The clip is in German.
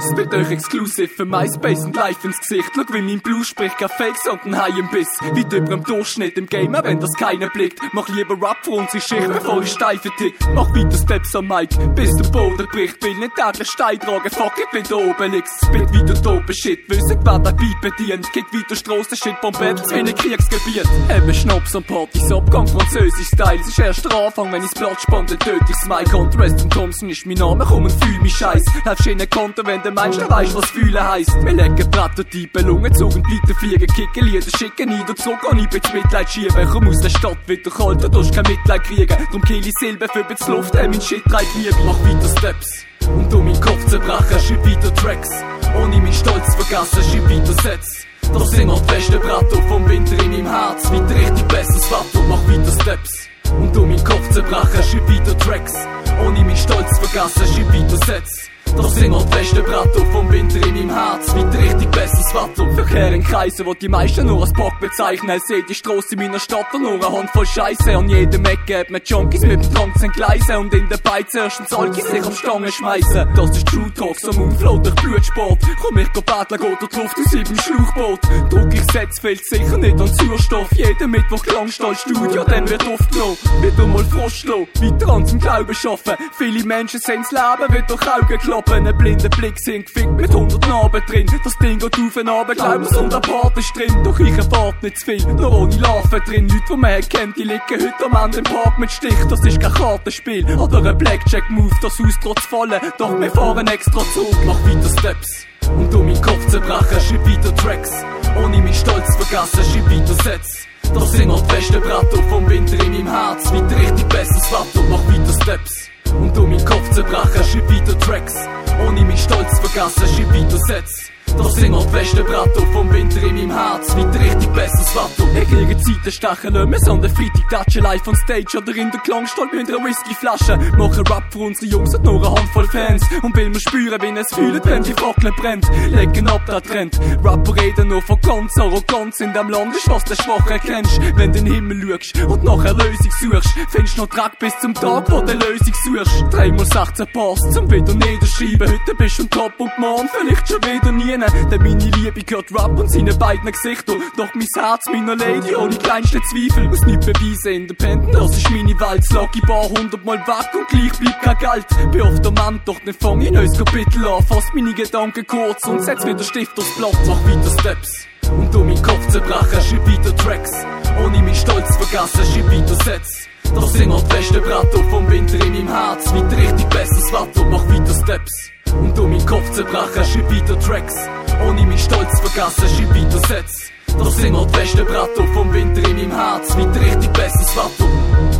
Spit euch exklusiv für MySpace und live ins Gesicht. Schau, wie mein Blues spricht, kein Fake, sondern High im Biss. Weit über dem Durchschnitt im Game, wenn das keiner blickt. Mach lieber Rap für unsere Schicht, bevor ich Steife tickt. Mach weiter Steps am Mic, bis der Boden bricht. Will nicht täglich Stein tragen, fuck it, wenn du oben liegst. Spit wieder dope Shit, wissen, wer der Beat bedient. Kick weiter Strassen-Shit, Bombettels wie ein Kriegsgebiet. Eben Schnaps und Partys, Abgang französisch Style. Es ist erst der Anfang, wenn ich's Blatt spann, dann töte ich's Mike. Und Weston Thompson ist mein Name, komm und fühl mich scheiß. Läufst in den Konter, wenn der Mensch nicht weiss, was fühlen heisst. Wir legen Prototypen, Lungenzug und weiterfliegen, kicken Lieder, schicken ein, und zurück und ich bin's Mitleid schieben. Komm aus der Stadt, wieder kalt, du darfst kein Mitleid kriegen. Drum kill ich Silber für bisschen Luft, mein Shit treibt Liebe. Mach weiter Steps und um meinen Kopf zerbrechen, schreib weiter Tracks. Ohne meinen Stolz vergessen, schreib weiter Sets. Das sind noch die besten Bretter vom Winter in meinem Herz. Weiter richtig besseres Wetter, mach weiter Steps und um meinen Kopf zerbrechen, schreib weiter Tracks. Ohne meinen Stolz vergessen, schreib weiter Sets. Das sind noch die besten Bretter vom Winter in meinem Herz. Weiter richtig besseres Wetter. Verkehr in Kreisen, wo die meisten nur als Bock bezeichnen. Sehe die Strasse in meiner Stadt und nur eine Handvoll Scheisse. An jedem Eck gibt mir Junkies mit dem Drang zu entgleisen. Und in der Beiz erstens Alkis sich auf Stangen schmeißen. Das ist True Talk, so Moonflow durch Blutsport. Komm ich battlen, geht durch die Luft aus ihrem Schlauchboot. Druck ich Sets, fehlt sicher nicht an Sauerstoff. Jeden Mittwoch Klangstall Studio, dann wird aufgenommen. Wieder mal Frostlo, weiter an zum Glauben schaffen. Viele Menschen sehen's Leben, wird durch Augen kloppen. Ein blinder Blick sind gefickt mit 100 Narben drin. Das Ding geht auf und runter, glaub mir's, und ein Part ist drin. Doch ich erwarte nicht zu viel, nur ohne Larven drin. Leute, die man kennt, die liegen heute am Ende im Park mit Stich. Das ist kein Kartenspiel oder ein Blackjack-Move. Das Haus trotz Fallen, doch wir fahren extra Zug. Mach weiter Steps und um meinen Kopf zerbrechen, schreib weiter Tracks. Ohne meinen Stolz vergessen, schreib weiter Sets. Das sind noch die besten Bretter vom Winter in meinem Herz. Weiter richtig besseres Wetter, mach weiter Steps und um meinen Kopf zerbrechen, schreib weiter Tracks. Ohne meinen Stolz vergessen, schreib weiter Sets. Das sind noch die besten Bretter vom Winter in meinem Herz. Weiter richtig besseres Wetter. Ich kriege Zeiten stechen nicht mehr, sondern Freitag touchen live on Stage oder in der Klangstall mit einer Whiskyflasche. Machen Rap für unsere Jungs und nur eine Handvoll Fans. Und will man spüren, wie es fühlt, wenn die Fackel brennt. Legen ab, der Trend. Rapper reden nur von ganz Arroganz. In dem Land ist, was der Schwache kennst. Wenn du in den Himmel schaust und nach einer Lösung suchst, findest du noch Dreck bis zum Tag, wo du eine Lösung suchst. 3x16 Pass zum wieder niederschreiben. Heute bist du on top und morgen vielleicht schon wieder nie. Denn meine Liebe gehört Rap und seine beiden Gesichter. Doch mein Herz meiner Lady ohne kleinsten Zweifel. Muss nicht beweisen, independent, das ist meine Welt. Lucky Bar 100-mal weg und gleich bleibt kein Geld. Bin oft der Mann, doch dann fang ich neues Kapitel an. Fass meine Gedanken kurz und setz wieder Stift aufs Blatt. Mach weiter Steps und um meinen Kopf zerbrechen, schreib weiter Tracks. Ohne meinen Stolz vergessen, schreib weiter Sets. Das sind noch die besten Bretter vom Winter in meinem Herz. Weiter richtig besseres Wetter, mach weiter Steps und um meinen Kopf zerbrechen, schreib weiter Tracks. Ohne meinen Stolz vergessen, schreib weiter Sets. Das sind noch die besten Bretter vom Winter in meinem Herz. Weiter richtig besseres Wetter.